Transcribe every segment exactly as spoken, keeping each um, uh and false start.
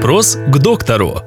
Вопрос к доктору.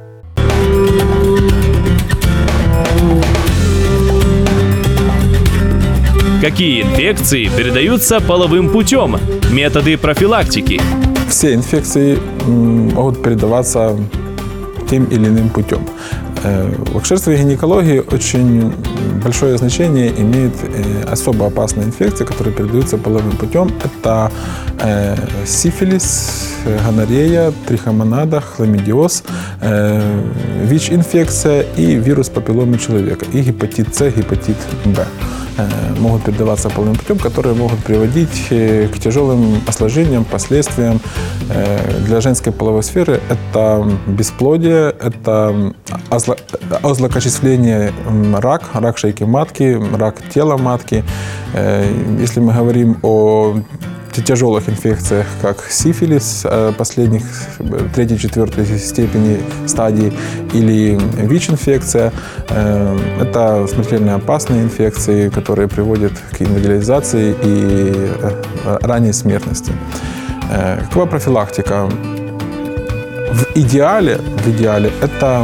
Какие инфекции передаются половым путем? Методы профилактики. Все инфекции могут передаваться тем или иным путем. В акушерстве и гинекологии очень большое значение имеет особо опасные инфекции, которые передаются половым путем. Это сифилис, гонорея, трихомонада, хламидиоз, ВИЧ-инфекция и вирус папилломы человека, и гепатит С, гепатит Б. Могут передаваться половым путем, которые могут приводить к тяжелым осложнениям, последствиям. Для женской половой сферы это бесплодие, это озлокочисление, рак, рак шейки матки, рак тела матки. Если мы говорим о тяжелых инфекциях, как сифилис последних третьей-четвертой степени стадии или ВИЧ-инфекция, это смертельно опасные инфекции, которые приводят к инвалидизации и ранней смертности. Какова профилактика? В идеале, в идеале это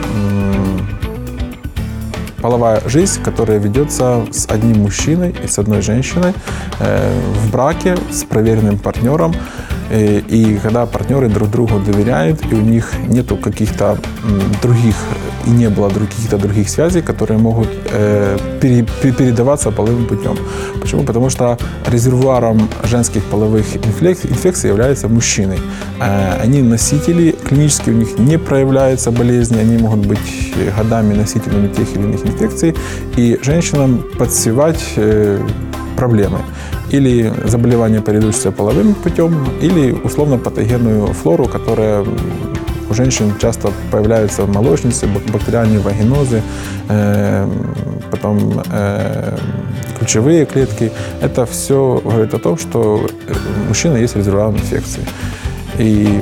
половая жизнь, которая ведется с одним мужчиной и с одной женщиной в браке с проверенным партнером. И, и когда партнеры друг другу доверяют, и у них нету каких-то других, и не было каких-то других связей, которые могут э, пере, передаваться половым путем. Почему? Потому что резервуаром женских половых инфекций, инфекций является мужчины. Э, они носители, клинически у них не проявляются болезни, они могут быть годами носителями тех или иных инфекций, и женщинам подсевать э, проблемы. Или заболевания, передающиеся половым путем, или условно-патогенную флору, которая у женщин часто появляется в молочнице, бактериальные вагинозы, э, потом э, ключевые клетки. Это все говорит о том, что у мужчины есть резервуар инфекции. И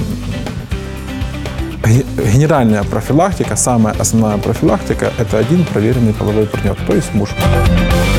генеральная профилактика, самая основная профилактика – это один проверенный половой партнер, то есть муж.